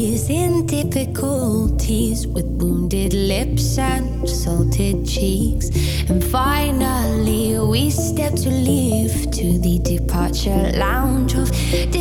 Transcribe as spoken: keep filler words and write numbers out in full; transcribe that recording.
Is in difficulties with wounded lips and salted cheeks. And finally we step to leave to the departure lounge of